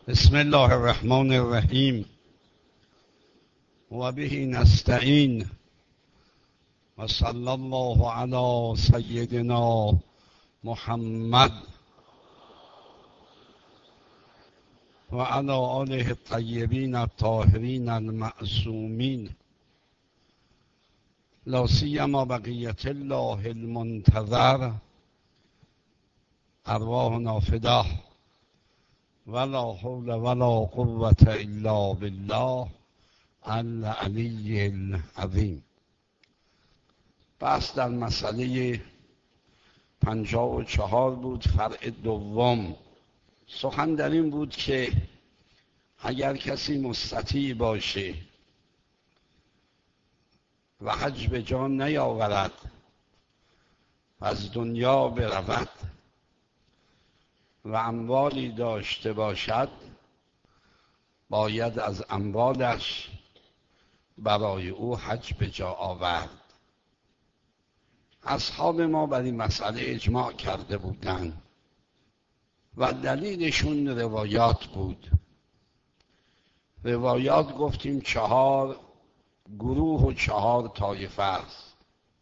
بسم الله الرحمن الرحیم و به نستعین و صلی الله علی سیدنا محمد و علی آله الطیبین الطاهرین المعصومین لا سیما بقیت الله المنتظر ارواحنا فداه ولا حول ولا قوة الا بالله العلی العظیم. بحث در مسئله 54 بود، فرع دوم. سخن در این بود که اگر کسی مستطیع باشه و حج به جا نیاورد و از دنیا برود و اموالی داشته باشد، باید از اموالش برای او حج به جا آورد. اصحاب ما بر این مسئله اجماع کرده بودند و دلیلشون روایات بود. روایات گفتیم 4 گروه و 4 طایفه است.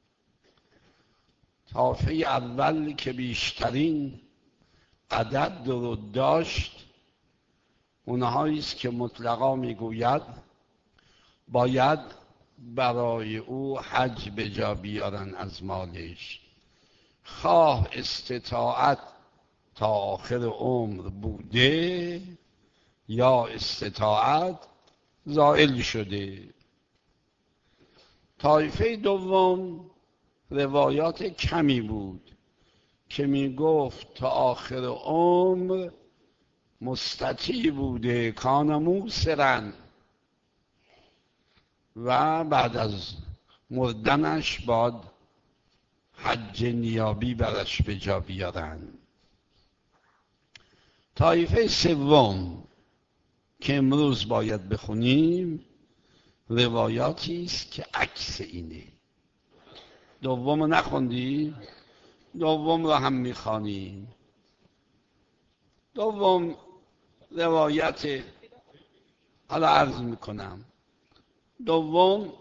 طایفه اول که بیشترین عدد رو داشت، اونهایی است که مطلقا میگوید باید برای او حج به جا بیارن از مالش، خواه استطاعت تا آخر عمر بوده یا استطاعت زائل شده. طایفه دوم روایات کمی بود که می گفت تا آخر عمر مستطیع بوده، کان موسرن، و بعد از مردنش باید حج نیابی برش به جا بیارن. طایفه سوم که امروز باید بخونیم روایاتی است که عکس اینه. دوم رو نخوندی؟ دوم رو هم میخوانیم. دوم روایت، حالا عرض میکنم. دوم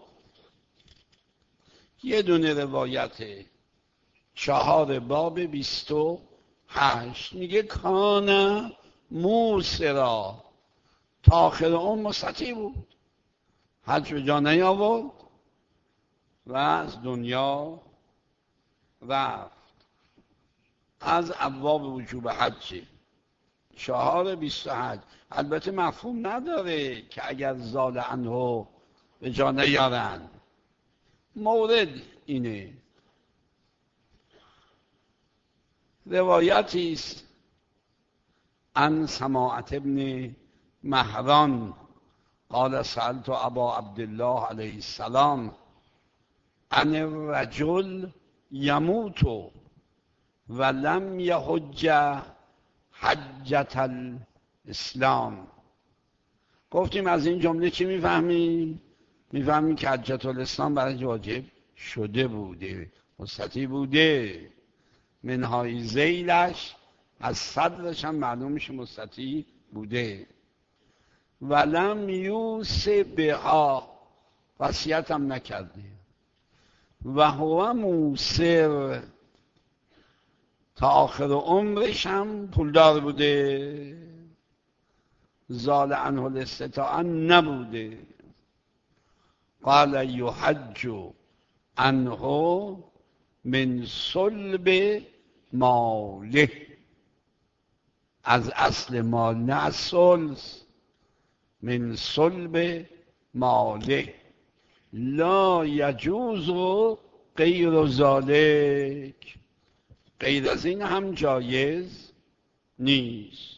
یه دونه روایت 4 باب 28 میگه کان موسرا، تا آخر عمر مستطیع بود، حج به جا نیاورد و از دنیا رفت. از ابواب وجوب حج 4:28. البته مفهوم نداره که اگر زال عنه به جا نیارن. مورد اینه. روایتی است عن سماعة ابن مهران قال سألت ابا عبدالله علیه السلام عن الرجل یموت ولم یحج حجة الاسلام. گفتیم از این جمله چی میفهمیم؟ میفهمیم که حجة الاسلام برای واجب شده بوده، مستطیع بوده، منهای ذیلش از صدرش هم معلوم میشه مستطیع بوده. ولم یوص بها، وصیت هم نکرده، و هو موسر، تا آخر عمرش هم پولدار بوده، زال عنه الاستطاعه نبوده. قال یحج عنه من صلب ماله، از اصل مال، نه از ثلث، من صلب ماله، لا یجوز غیر ذلک، غیر از این هم جایز نیست.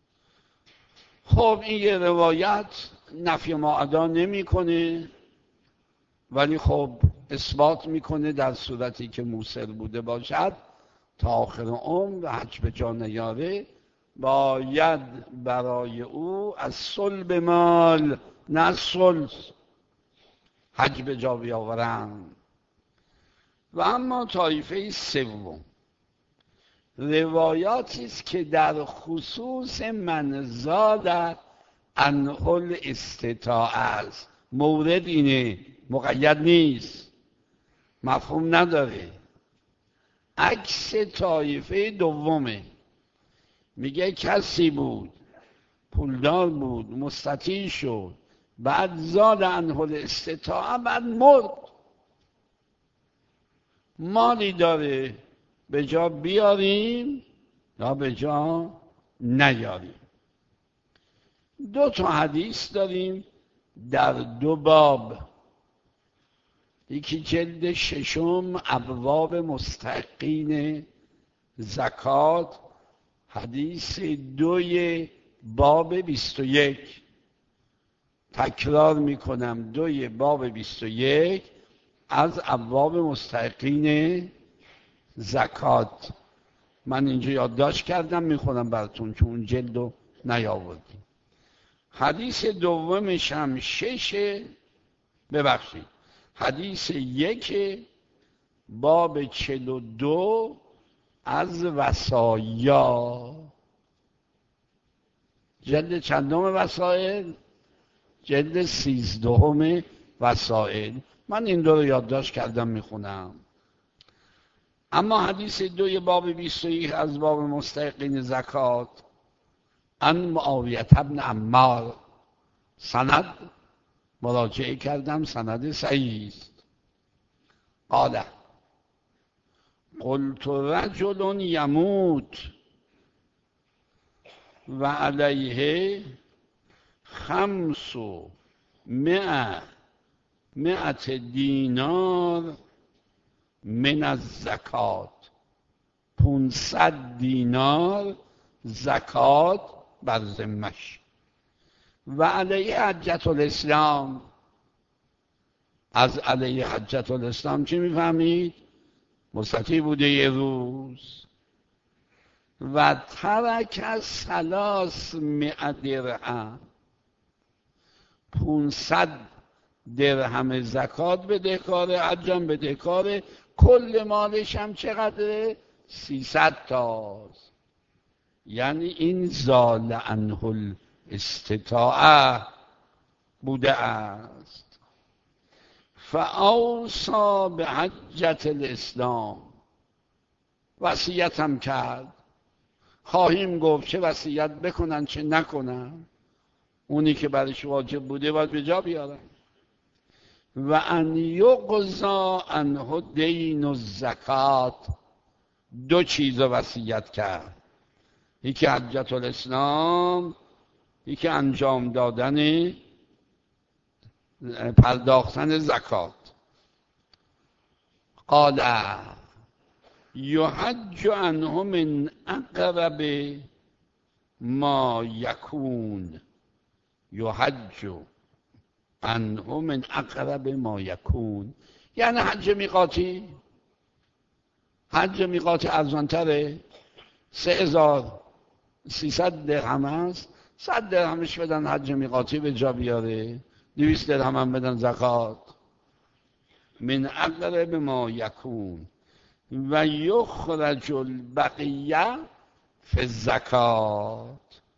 خب این یه روایت نفی ما ادا نمی کنه، ولی خب اثبات میکنه در صورتی که موسر بوده باشد تا آخر عمر و حج به جا نیاره، باید برای او از صلب مال، نه از ثلث، حج به جا بیاورن. و اما طایفه سوم روایاتی است که در خصوص من زاد عنه الاستطاعه است. مورد اینه، مقید نیست، مفهوم نداره. عکس طایفه دومه، میگه کسی بود پولدار بود مستطیع شد، بعد زاد عنه الاستطاعه، بعد مرد. مالی داره به جا بیاریم یا به جا نیاریم. 2 حدیث داریم در 2 باب. یکی جلد 6 ابواب مستحقین زکات، حدیث 2 باب 21. تکرار میکنم، 2 باب 21 از ابواب مستحقین زکات. من اینجا یادداشت کردم، میخونم براتون چون اون جلدو نیاوردیم. حدیث دومش هم 6، حدیث 1 باب 42 از وصایا. جلد چندم وسائل؟ جلد 13 وسائل. من این 2 رو یادداشت کردم میخونم. اما حدیث 2 باب 21 از باب مستحقین زکات، ان معاویه بن عمار، سند مراجعه کردم، سند صحیح است. قال قلت رجل یموت و علیه 500 دینار من الزکات. 500 دینار زکات بر ذمش. و علیه حجت الاسلام. از علیه حجت الاسلام چی میفهمید؟ مستطیع بوده یه روز. و ترک 300 درهم. 500 درهم زکات بدهکاره، حجم بدهکاره، کل مالش هم چقدره؟ 300 تاست. یعنی این زال عنه الاستطاعه بوده است. فاوصی به حجت الاسلام. وصیت هم کرد. خواهیم گفت چه وصیت بکنن چه نکنن، اونی که برش واجب بوده باید به جا بیارن. و ان یقضی عنه دین الزکات. 2 چیز وصیت کرد، یکی حجت الاسلام، یکی انجام دادن پرداختن زکات. قال یحج عنه من اقرب ما یکون. یحج عنه من اقرب ما یکون، یعنی حج میقاتی. حج میقاتی ارزانتره، 3300 درهم است. 100 درهمش بدن حج میقاتی به جا بیاره، 200 درهم هم بدن زکات. من اقرب ما یکون و یخرج البقیه فی الزکات.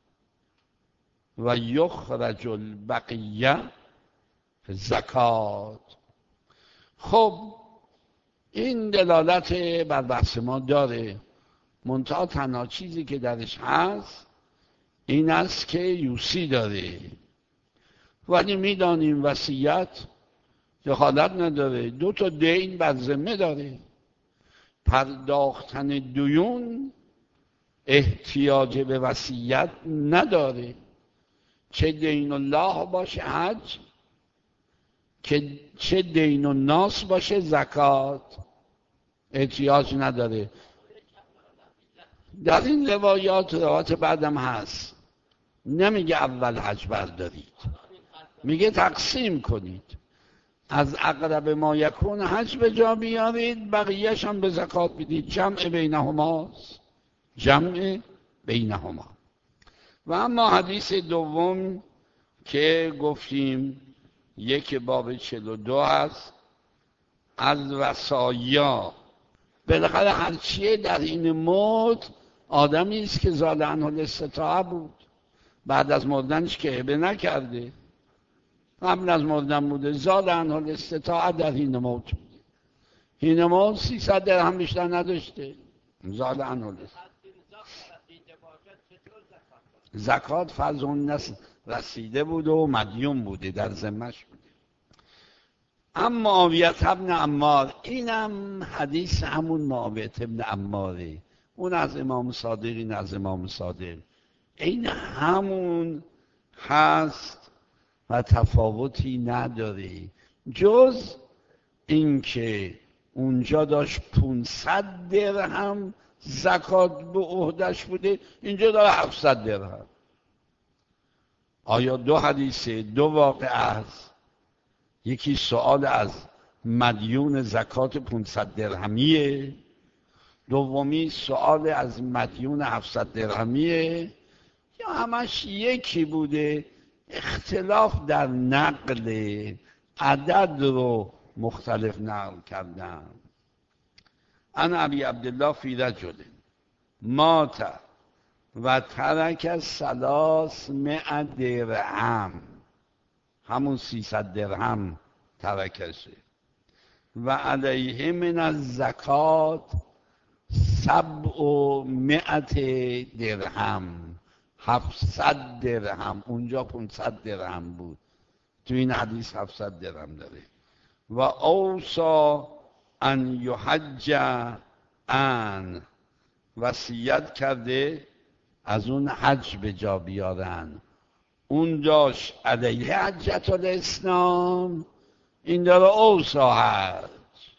و یخرج البقیه فی الزکات. خب این دلالت بر بحث ما داره، منتها تنها چیزی که درش هست این است که یوسی داره، ولی میدانیم وصیت دخالت نداره. 2 دین بر ذمه داره. پرداختن دیون احتیاج به وصیت نداره، چه دین الله باشه حج، که چه دین الناس باشه زکات، احتیاج نداره. در این روایات بعدم هست، نمیگه اول حج بردارید، میگه تقسیم کنید، از اقرب ما یکون حج به جا بیارید، بقیهش هم به زکات بدید. جمع بینهماست، جمع بینهما. و اما حدیث دوم که گفتیم 1 باب 42 هست از وصایا. بالاخره هرچیه در این مورد آدمی است که زال عنه الاستطاعه بود، بعد از مردنش که هبه نکرده، قبل از مردن بوده. زال عنه الاستطاعه در حین موت بوده. حین موت 300 درهم بیشتر نداشته. زال عنه الاستطاعه. زکات فرض اون رسیده بوده و مدیون بوده، در ذمه‌اش بوده. اما معاویه ابن عمار، اینم حدیث همون معاویه ابن عماره، اون از امام صادق، این از امام صادق، این همون هست و تفاوتی نداره، جز اینکه اونجا داشت 500 درهم زکات به عهدش بوده، اینجا داره 700 درهم. آیا دو حدیثه، دو واقعه است؟ یکی سوال از مدیون زکات 500 درهمیه، دومی سوال از مدیون 700 درهمیه، یا همش یکی بوده، اختلاف در نقل عدد رو مختلف نقل کردن. انا ابی عبدالله فی رجل مات و ترک 300 درهم، همون 300 درهم ترکشه، و علیه من الزکات 700 درهم، 700 درهم، اونجا 500 درهم بود، تو این حدیث 700 درهم داره. و اوصا ان یحج ان، وصیت کرده از اون حج به جا بیارن. اون داشت علیه حجت الاسلام، این داره اوصا حج.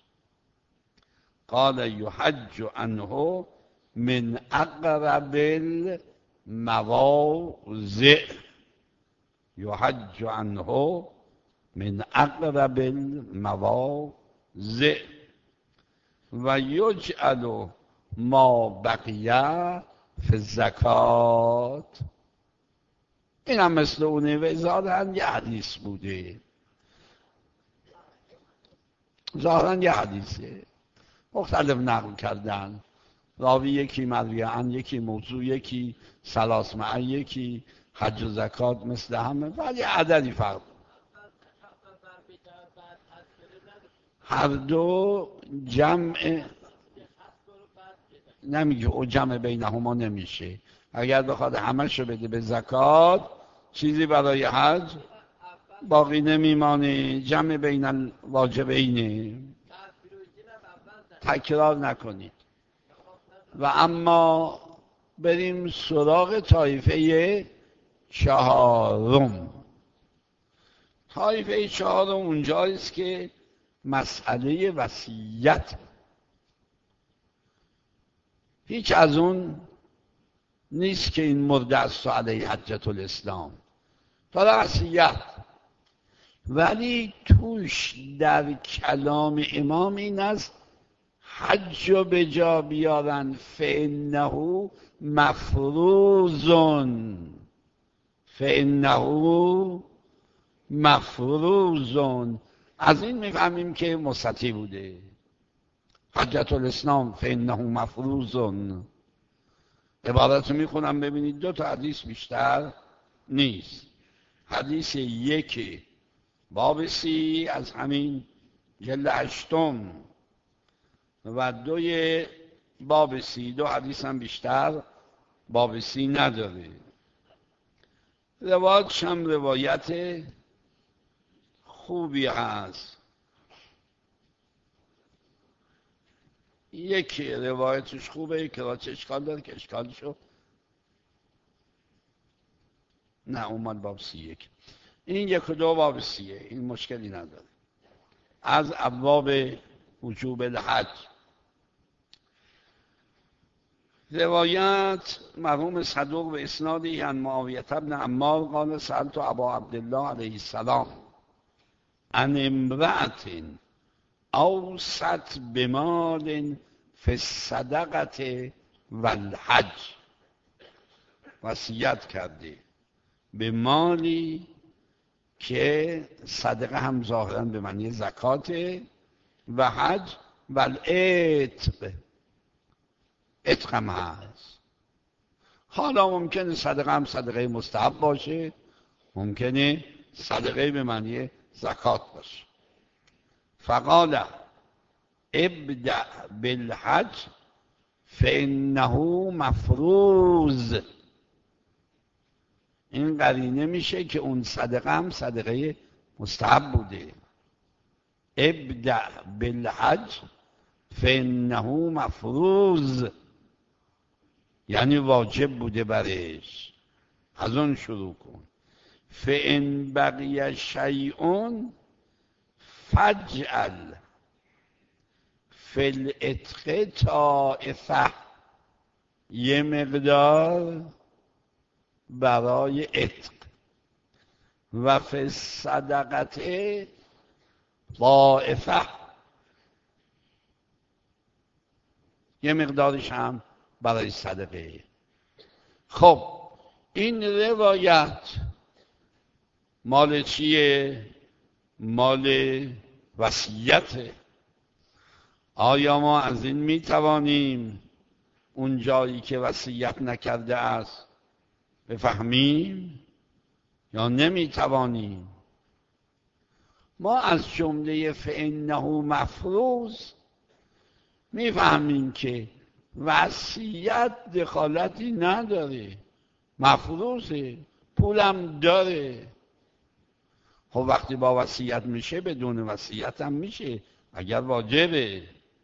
قال یحج عنه من اقرب المواضع، یحج عنه من اقرب المواضع و یجعل ما بقیه فی الزکات. این هم مثل اونه، و ظاهرا یه حدیث بوده، ظاهرا یه حدیثه، مختلف نقل کردن، راوی یکی مرویان، یکی موضوع، یکی ثلاث معه، یکی حج و زکات، مثل همه، ولی عددی فرق. هر دو جمع نمیگه، او جمع بینهما نمیشه. اگر بخواد همشو بده به زکات، چیزی برای حج باقی نمیمانه، جمع بین الواجبینه. تکرار نکنید. و اما بریم سراغ طایفه چهارم. طایفه چهارم اونجاییست که مسئله وصیت، هیچ از اون نیست که این مرده است علیه حجت الاسلام، تا وصیت، ولی توش در کلام امام این است حج رو به جا بیارن، فانه مفروض، فانه مفروض. از این میفهمیم که مستطیع بوده. حجت الاسلام فانه مفروض، عبارت رو میخونم ببینید، دو تا حدیث بیشتر نیست. حدیث یک باب 30 از همین جلد 8 و دوی باب 32 حدیث هم بیشتر باب 30 نداره. روایتش هم روایت خوبی هست. یکی روایتش خوبه، که راچه اشکال داره، که اشکالشو نه اومد باب 31. این یک و دو باب 30، این مشکلی نداره. از ابواب وجوب الحج. روایت مرحوم صدوق به اسنادی عن معاویه بن عمار قال سألت ابا عبدالله علیه السلام عن امرأة اوصت بمال فی الصدقه والحج، وصیت کرده به مالی که صدقه هم ظاهرا به معنی زکاته و حج و العتق، عتق هم هست. حالا ممکنه صدقه هم صدقه مستحب باشه، ممکنه صدقه به معنی زکات باشه. فقال ابدأ بالحج فإنه مفروض. این قرینه میشه که اون صدقه هم صدقه مستحب بوده. ابدأ بالحج فإنه مفروض، یعنی واجب بوده برش، از اون شروع کن. فإن بقی شیء فاجعل فی العتق طائفه، یه مقدار برای عتق، و فی الصدقه طائفه، یه مقدارش هم برای صدقه. خب این روایت مال چیه؟ مال وصیته. آیا ما از این میتوانیم اون جایی که وصیت نکرده است بفهمیم یا نمیتوانیم؟ ما از جمله فإنه مفروض میفهمیم که وصیت دخالتی نداره، مفروضه، پولم داره. خب وقتی با وصیت میشه بدون وصیت هم میشه اگر واجبه.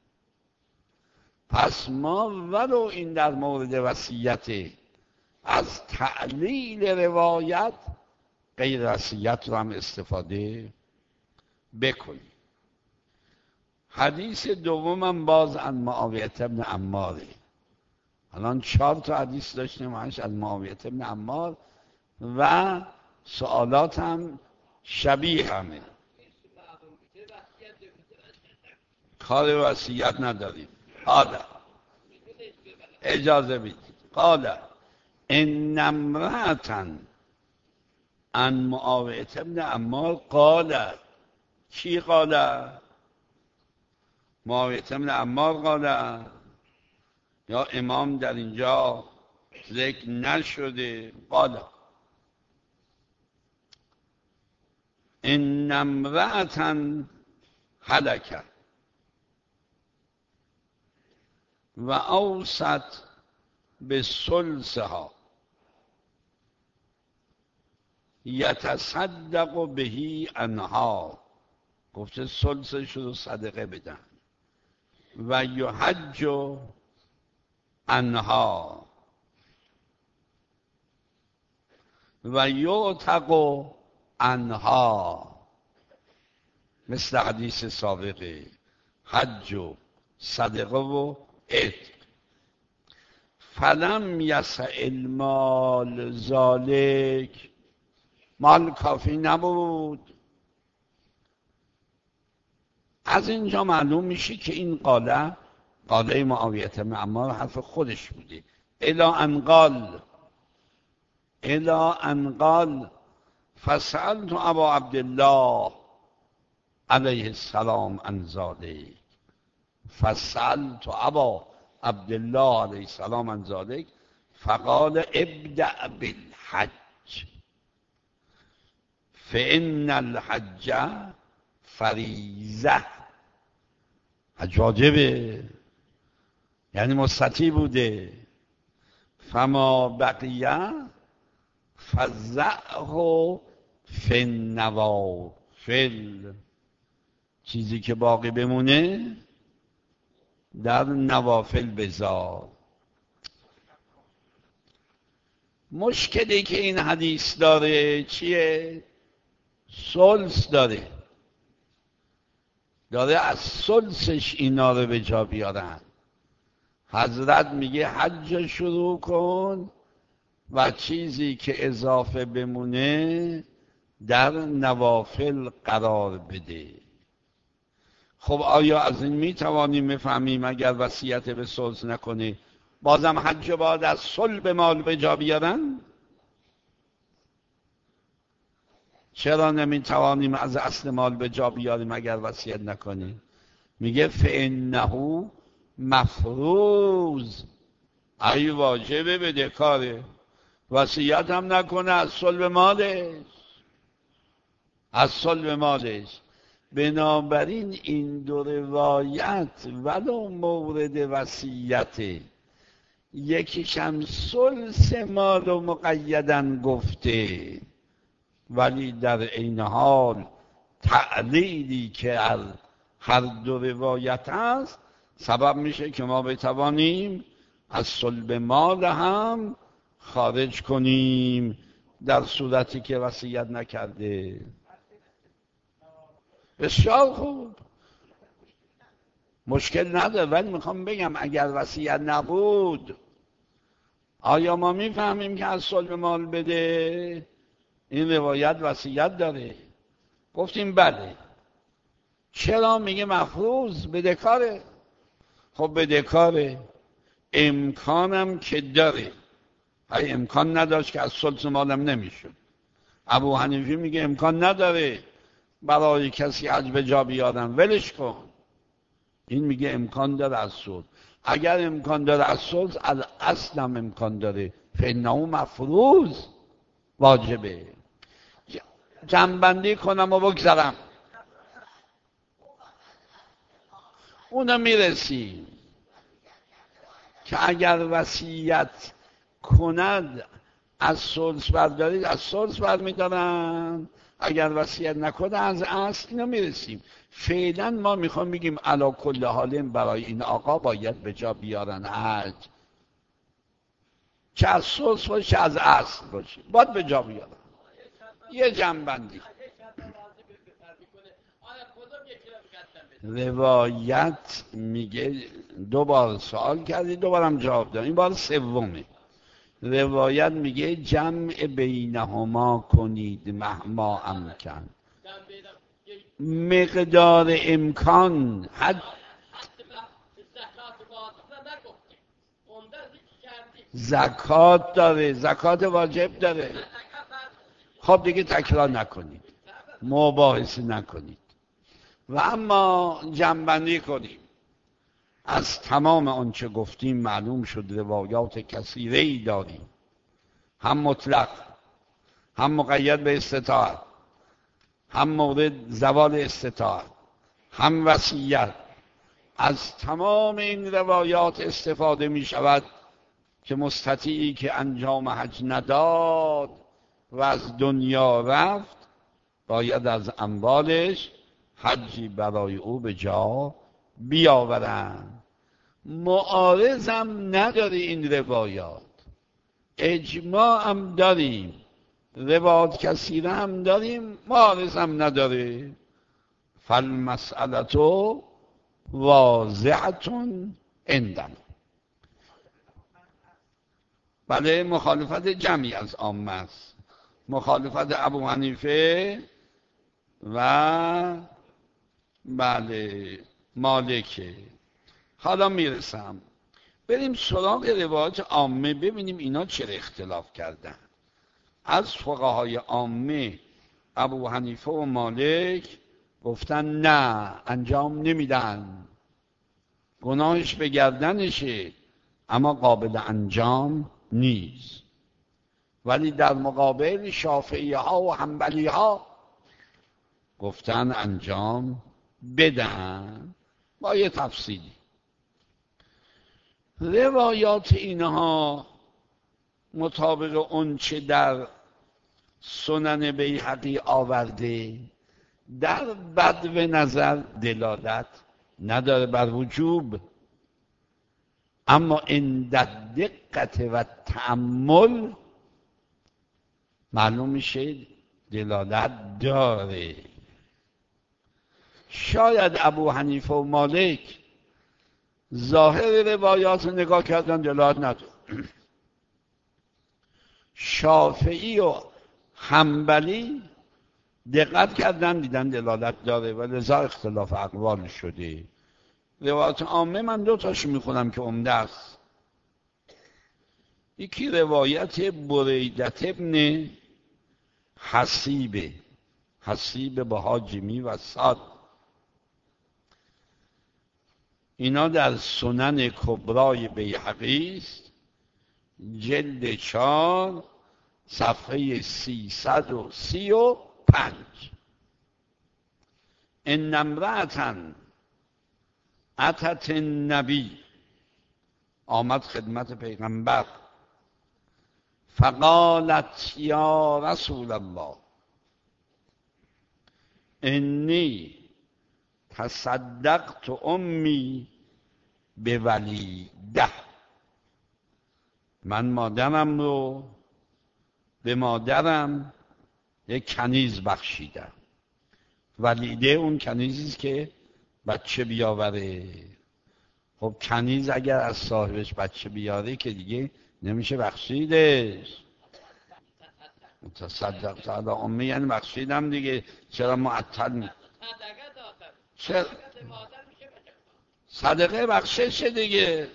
پس ما ولو این در مورد وصیت از تعلیل روایت غیر وصیت رو هم استفاده بکنیم. حدیث دومم باز از معاویه بن عماره. الان 4 تا حدیث داشتیم از معاویه بن عمار و سوالات هم شبیه همه. کار وصیت نداریم. حالا اجازه بدید. قال ان امرأة عن معاویه بن عمار قال. کی قال؟ معاویه بن عمار قال، یا امام در اینجا ذکر نشده. قال ان امرأة هلکت و اوصت به ثلثها یتصدق بهی عنها، گفته ثلثش رو صدقه بدن. و یحج عنها و یعتق عنها، مثل حدیث سابقه، حج و صدقه و عتق. فلم یسع المال ذالک، مال کافی نبود. از اینجا معلوم میشه که این قاله معاویه بن عمار حرف خودش بوده. الی ان قال فسألت ابا عبدالله علیه السلام عن ذلک. فسألت ابا عبدالله علیه السلام عن ذلک فقال ابدأ بالحج فإن الحج فریضه. حج واجبه، یعنی مستطیع بوده. فما بقیه فزعه فی النوافل، چیزی که باقی بمونه در نوافل بذار. مشکلی که این حدیث داره چیه؟ ثلث داره از ثلثش اینا رو به جا بیارن. حضرت میگه حج شروع کن و چیزی که اضافه بمونه در نوافل قرار بده. خب آیا از این میتوانیم بفهمیم اگر وصیت به ثلث نکنه بازم حج باید از صلب مال به جا بیارن؟ چرا نمیتوانیم از اصل مال به جا بیاریم اگر وصیت نکنیم؟ میگه فإنه مفروض. ای واجبه بدهکاره، وصیت هم نکنه از صلب مالش، از صلب مالش. بنابراین این دو روایت ولو مورد وصیت، یکیش هم ثلث مال و مقیدن گفته، ولی در این حال تعلیلی که هر دو روایت هست سبب میشه که ما بتوانیم از صلب مال هم خارج کنیم در صورتی که وصیت نکرده. بسیار خوب، مشکل نداره، ولی میخوام بگم اگر وصیت نبود آیا ما میفهمیم که از صلب مال بده؟ این روایت وصیت داره. گفتیم بله. چرا؟ میگه مفروض بدهکاره. خب بدهکاره، امکانم که داره. ای امکان نداشت که از ثلث مالم نمیشد. ابو حنیفه میگه امکان نداره برای کسی حج به جا بیارن، ولش کن. این میگه امکان داره از ثلث. اگر امکان داره از ثلث، از اصلم امکان داره، فانه مفروض، واجبه. جنبندی کنم و بگذرم، اونو میرسیم که اگر وصیت کند از ثلث بردارید، از ثلث برمیدارن، اگر وصیت نکنه از اصل نمیرسیم. فعلا ما میخوام بگیم علی کل حال برای این آقا باید به جا بیارن حج، چه از ثلث باشه چه از اصل باشه، باید به جا بیارن. یه جنبندی. روایت میگه، دوبار سوال کردی دوبارم جواب دادم، این بار سومه. روایت میگه جمع بینهما کنید مهما امکن، مقدار امکان حد. زکات داره، زکات واجب داره. خب دیگه تکرار نکنید، مباحثه نکنید و اما جنبندی کنیم. از تمام آنچه گفتیم معلوم شد روایات کثیره‌ای داریم، هم مطلق، هم مقید به استطاعت، هم مورد زوال استطاعت، هم وصیت. از تمام این روایات استفاده می شود که مستطیعی که انجام حج نداد و از دنیا رفت باید از اموالش حجی برای او به جا بیاورند. معارضم نداره این روایات، اجماع هم داریم، روایات کثیره هم داریم، معارضم نداره. فالمسئله واضحة عندنا. بله، مخالفت جمعی از عامه است، مخالفت ابو حنیفه و بله مالکه. حالا میرسم، بریم سراغ روایات عامه ببینیم اینا چرا اختلاف کردن. از فقهای عامه ابو حنیفه و مالک گفتن نه، انجام نمیدن، گناهش به گردنشه اما قابل انجام نیست. ولی در مقابل شافعی ها و حنبلی ها گفتن انجام بدن، با یه تفصیلی. روایات اینها مطابق اون چه در سنن بیهقی آورده در بدو نظر دلالت نداره بر وجوب، اما عند دقت و تأمل معلوم میشه دلالت داره. شاید ابو حنیفه و مالک ظاهر روایات رو نگاه کردن دلالت نداره، شافعی و حنبلی دقت کردن دیدن دلالت داره و لذا اختلاف اقوال شده. روایات عامه من دو تاشو میخونم که عمده است. یکی روایت بریدت ابن حسیب با حاجمی و صاد، اینا در سنن کبرای بیهقی است جلد 4 صفحه 335. ان امرأة اتت النبی، آمد خدمت پیغمبر، فقالت یا رسول الله انی تصدقت امی بولیده، من مادرم رو به مادرم یک کنیز بخشیدم. ولیده اون کنیزی است که بچه بیاوره. خب کنیز اگر از صاحبش بچه بیاره که دیگه نمیشه بخشیدش. تصدقت علی امی یعنی بخشیدم دیگه، چرا معطل می چرا صدقه بخشش دیگه،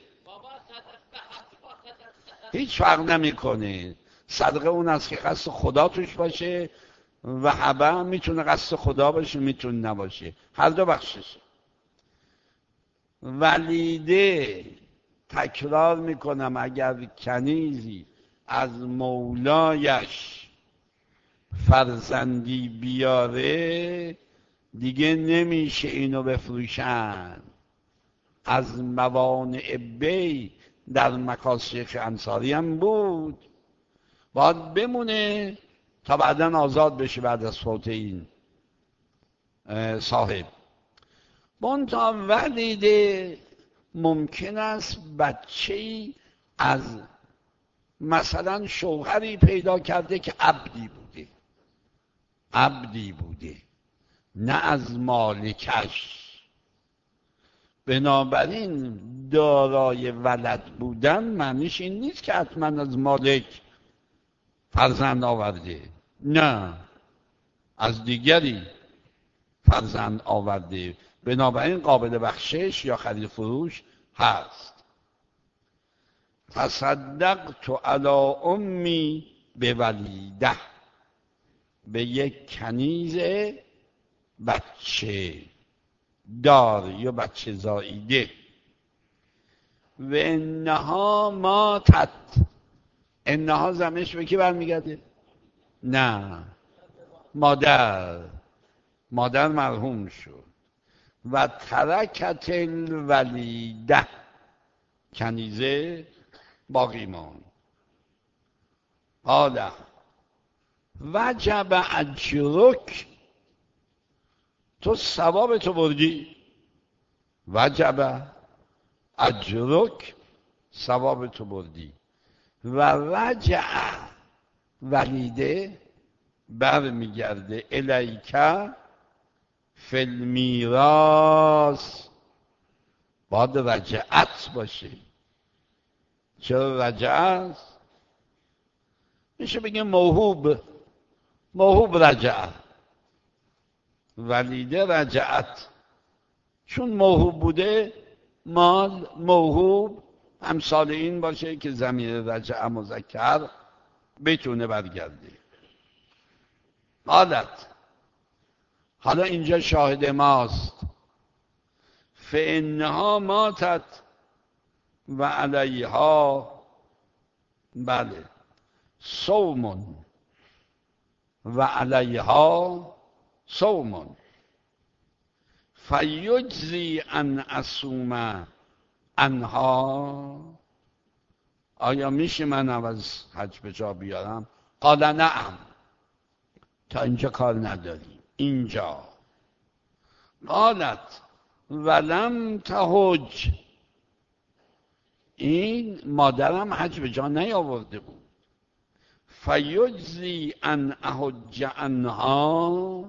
هیچ فرق نمیکنه. صدقه اون است که قصد خدا توش باشه و هبه میتونه قصد خدا باشه میتونه نباشه، هر دو بخشش. ولیده تکرار میکنم اگر کنیزی از مولایش فرزندی بیاره دیگه نمیشه اینو بفروشن. از موانع بی در مکاس شیخ انصاری هم بود، باید بمونه تا بعداً آزاد بشه بعد از فوت این صاحب. منتها ولیده ممکن است بچه‌ای از مثلا شوهری پیدا کرده که عبدی بوده نه از مالکش. بنابراین دارای ولد بودن معنیش این نیست که حتما از مالک فرزند آورده، نه، از دیگری فرزند آورده. بنابراین قابل بخشش یا خرید فروش هست. تصدقت علی امی بولیده، به یک کنیز بچه دار یا بچه زاییده. و انها ماتت، انها زمینش به کی برمیگرده؟ نه، مادر مرحوم شد. و ترکت الولیده، کنیزه باقی ماند. قال وجب اجرک، تو ثواب تو بردی. وجب اجرک، ثواب تو بردی. و رجع، ولیده برمیگرده الیکه فی المیراث، باید رجعت باشه. چرا رجعت؟ میشه بگه موهوب رجعت، ولیده رجعت، چون موهوب بوده مال موهوب امثال این باشه که ضمیر رجع مذکر بتونه برگرده. حالا اینجا شاهد ماست. فانها ماتت و علیها، بله، صوم و علیها صوم فیجزی ان اصوم عنها. آیا میشه من از حج به جا بیارم؟ قال نعم. تا اینجا کار نداری. اینجا قالت ولم تحج، این مادرم حج به جا نیاورده بود. فیجزی ان احج عنها،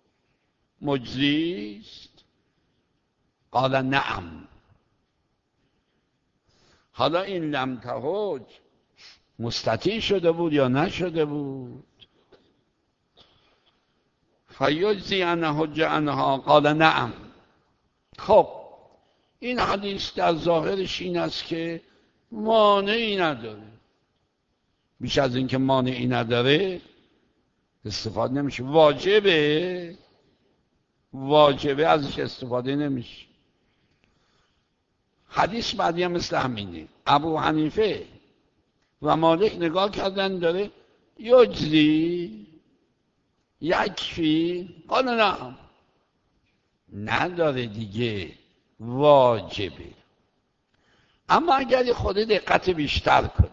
مجزیست؟ قال نعم. حالا این لم تحج مستطیع شده بود یا نشده بود؟ فیجزی ان احج عنها قال نعم. خب این حدیث در ظاهرش این است که مانعی نداره. بیش از این که مانعی نداره استفاده نمیشه. واجبه ازش استفاده نمیشه. حدیث بعدی هم مثل همینه. ابو حنیفه و مالک نگاه کردن داره یجزی یکفی، قال نه، نداره دیگه، واجبه. اما اگر خود دقت بیشتر کنی،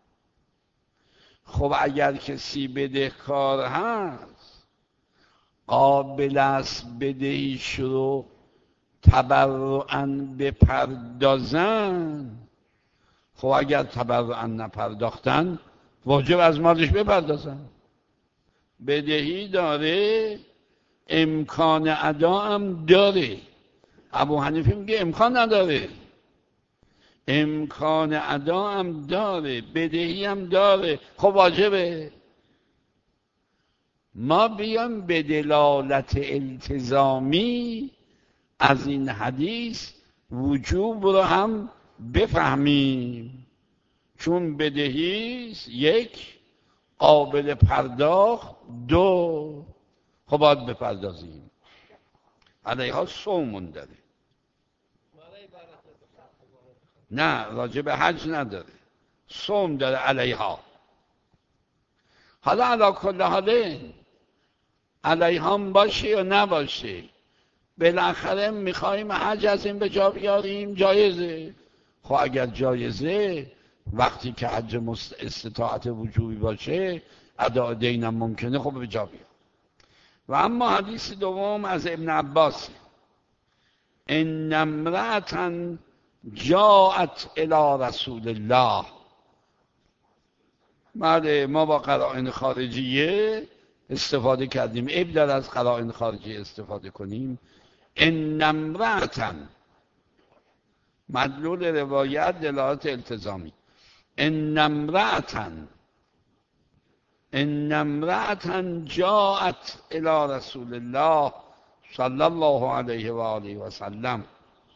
خب اگر کسی بدهکار هست قابل است بدهیش رو تبرعاً بپردازن، خب اگر تبرعاً نپرداختن واجب از مالش بپردازن. بدهی داره، امکان ادا هم داره. ابو حنیفه میگه امکان نداره، امکان ادا هم داره، بدهی هم داره، خب واجبه. ما بیام به دلالت التزامی از این حدیث وجوب رو هم بفهمیم، چون بدهی یک، قابل پرداخت دو، خب باید بپردازیم. علیها صومون داره، نه راجع به حج نداره، صوم داره علیها. حالا علی کل حاله علیها باشه یا نباشه، بالاخره میخوایم حج از این به جا بیاریم، جایزه. خب اگر جایزه، وقتی که حج استطاعت وجوبی باشه، اداء دینم ممکنه، خب به جا بیار. و اما حدیث دوم از ابن عباس، ان امرأة جاءت الى رسول الله. بله، ما با قرائن خارجیه استفاده کردیم، عیب داره از قرائن خارجی استفاده کنیم. ان امرأة، مدلول روایت دلالت التزامی. ان امرأة جاءت الى رسول الله صلی الله علیه و آله و سلم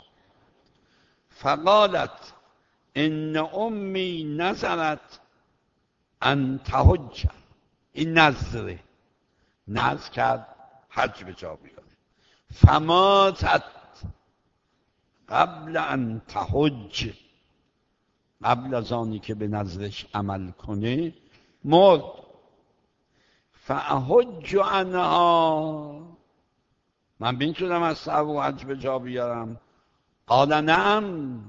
فقالت ان امی نذرت ان تحج. این نذر کرد حج به جا بیاره. فماتت قبل ان تحج، قبل از آنی که به نذرش عمل کنه مرد. فاحج عنها، من میتونم از سر حج به جا بیارم؟ قال نعم.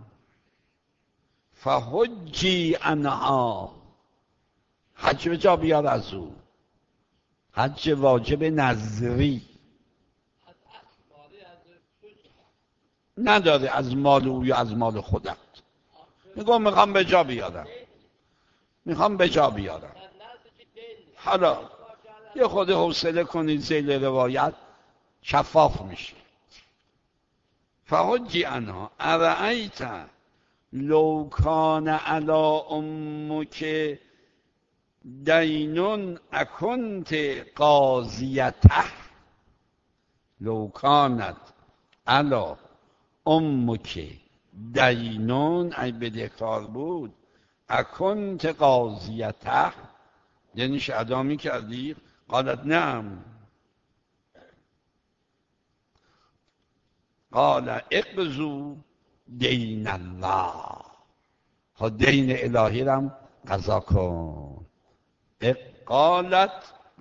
فحجی عنها، حج به جا بیار از او، حج واجب نظری نداره از مال او یا از مال خودت. میگم میخوام به جا بیارم، میخوام به جا بیارم. حالا یه خود حوصله کنید، ذیل روایت شفاف میشه. فحجی عنها ارأیت لو کان علی امک دینون اکنت قاضیته. لو کانت علی امک دینون، ای بدهکار بود، اکنت قاضیته، یعنی ادا میکردی؟ قالت نعم. قال اقضوا دین الله، ها دین الهی رم قضا کن. قال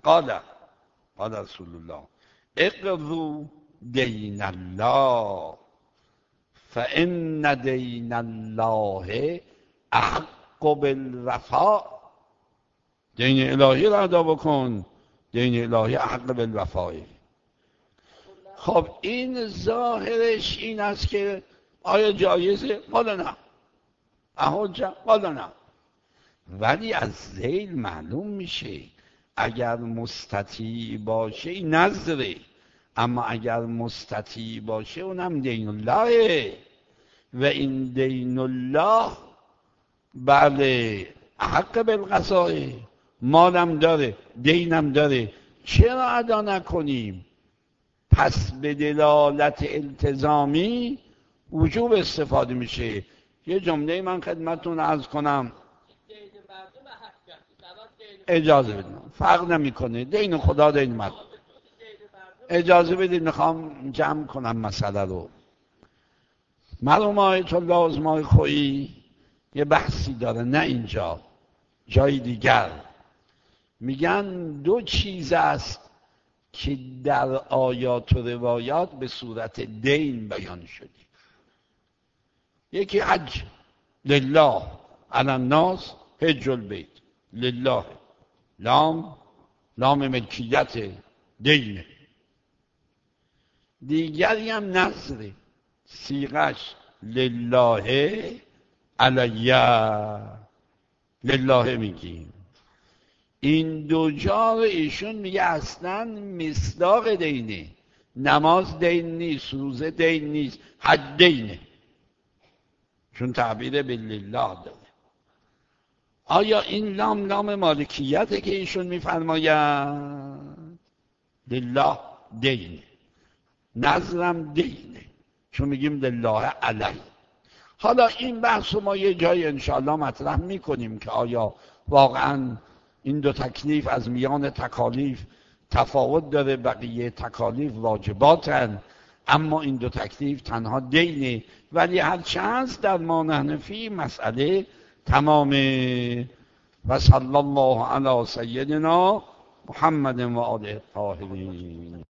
رسول الله اقضوا دین الله فان دین الله احق بالوفاء. دین الهی را ادا بکن، دین الهی احق بالوفاء. خب این ظاهرش این است که آیا جایزه؟ قال نه. احج؟ قال نه. ولی از ذیل معلوم میشه اگر مستطیع باشه این نظره، اما اگر مستطیع باشه اونم دین الله، و این دین الله بله حق بالقضاء، مالم داره، دینم داره، چرا ادا نکنیم؟ پس به دلالت التزامی وجوب استفاده میشه. یه جمله من خدمتتون عرض کنم، اجازه بدید، فرق نمیکنه، دین خدا دین مردم. اجازه بدید میخوام جمع کنم مسئله رو. مرحوم آیت الله عظمای خویی یه بحثی داره، نه اینجا، جای دیگر میگن دو چیز است که در آیات و روایات به صورت دین بیان شده. یکی حج لله علی الناس حج البیت لله، لام ملکیت دینه. دیگری هم نظره، صیغش لله علیه، لله میگیم. این دو جا رو ایشون میگه اصلا مصداق دینه. نماز دین نیست، روزه دین نیست، حج دینه، چون تعبیر به لله داره. آیا این لام مالکیته که ایشون میفرماید؟ لله دینه، نظرم دینه، چون میگیم لله علیه. حالا این بحث رو ما یه جای انشاءالله مطرح میکنیم که آیا واقعا این دو تکلیف از میان تکالیف تفاوت داره، بقیه تکالیف واجباتن، اما این دو تکلیف تنها دینه. ولی هر چند در ما نحنفی مسئله تمامه. و صلی الله علی سیدنا محمد و آله الطاهرین.